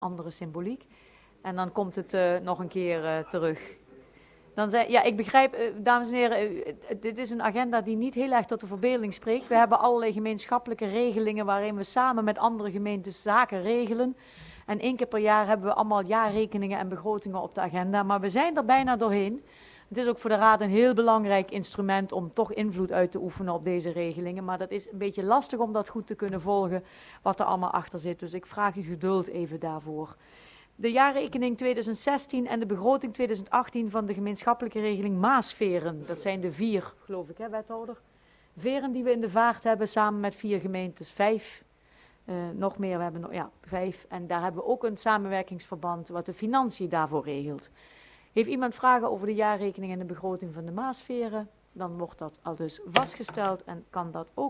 andere symboliek. En dan komt het nog een keer terug. Dan ja, ik begrijp, dames en heren, dit is een agenda die niet heel erg tot de verbeelding spreekt. We hebben allerlei gemeenschappelijke regelingen waarin we samen met andere gemeentes zaken regelen. En 1 keer per jaar hebben we allemaal jaarrekeningen en begrotingen op de agenda. Maar we zijn er bijna doorheen. Het is ook voor de Raad een heel belangrijk instrument om toch invloed uit te oefenen op deze regelingen. Maar dat is een beetje lastig om dat goed te kunnen volgen, wat er allemaal achter zit. Dus ik vraag u geduld even daarvoor. De jaarrekening 2016 en de begroting 2018 van de gemeenschappelijke regeling Maasveren. Dat zijn de 4, geloof ik, hè, wethouder? Veren die we in de vaart hebben samen met 4 gemeentes, 5. Nog meer, we hebben 5. En daar hebben we ook een samenwerkingsverband wat de financiën daarvoor regelt. Heeft iemand vragen over de jaarrekening en de begroting van de Maasveren? Dan wordt dat al dus vastgesteld en kan dat ook.